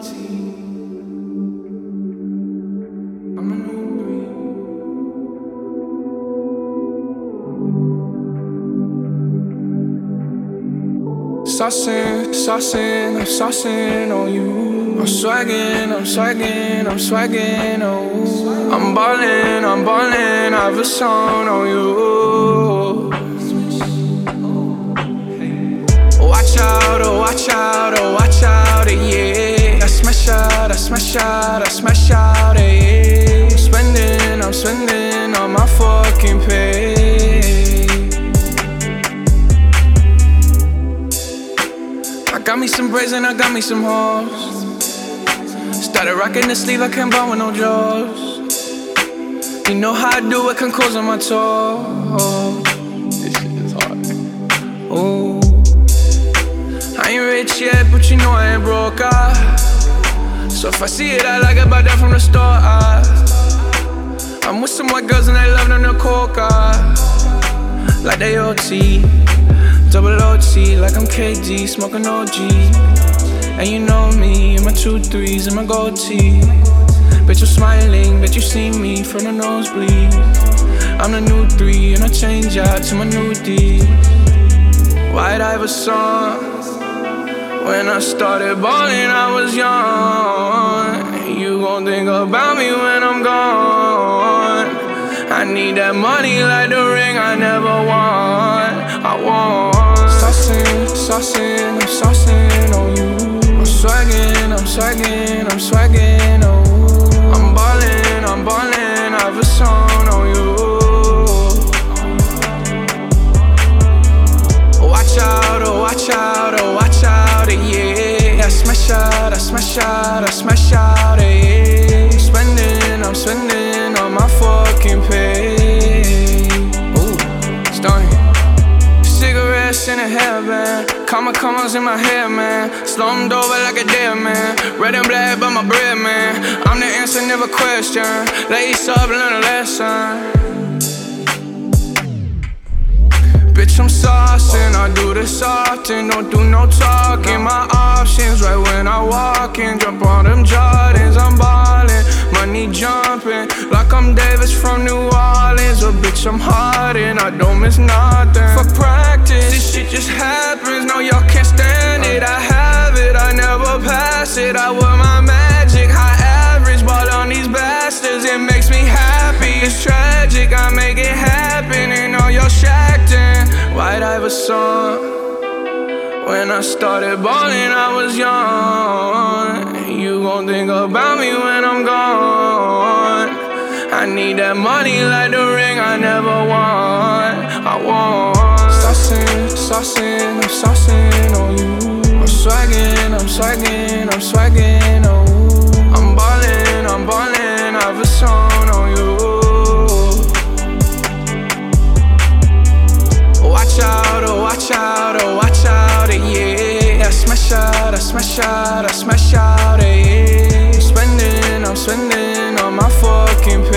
I'm saucing on you. I'm swaggin', oh. I'm ballin', I have a song on you. Watch out, yeah. I smash out, yeah. I'm spending on my fucking pay. I got me some braids and I got me some hoes. Started rocking the sleeve, I can't buy with no jaws. You know how I do it, can close on my toes. This shit is hard. Ooh. I ain't rich yet, but you know I ain't broke, So if I see it, I like it, buy that from the store, I'm with some white girls and they love them to coca. Like they OT, double OT, like I'm KD, smoking OG. And you know me, in my 2-3s and my gold tee. Bet you're smiling, bet you see me from the nosebleed. I'm the new 3 and I change out to my new D. White Iverson. When I started ballin', I was young. You gon' think about me when I'm gone. I need that money like the ring I never won. I want saucin' on you. I'm swaggin', oh. I'm ballin', I have a song on you. Watch out, yeah. I smash out, yeah. I'm spending on my fucking pay. Ooh, stunning. Cigarettes in a hairband, commas in my hair, man. Slumped over like a dead man. Red and black, but my bread, man. I'm the answer, never question. Lace up, learn a lesson. Bitch, I'm saucin', I do this often. Don't do no talking, my options right when I walk in. Jump on them Jordans, I'm ballin'. Money jumping, like I'm Davis from New Orleans. Oh bitch, I'm hardin', I don't miss nothing. Fuck practice, this shit just happens. No, y'all can't stand it, I have it, I never pass it. I wear my magic, high average, ball on these bastards. It makes me happy, it's tragic, I make it happen. And all y'all shacked in White Iverson. When I started ballin', I was young. You gon' think about me when I'm gone. I need that money like the ring I never won. I want saucin' on you. I'm swaggin', oh. I'm ballin', I have a song on you. Watch out, yeah. I smash out, yeah. I'm spending on my fucking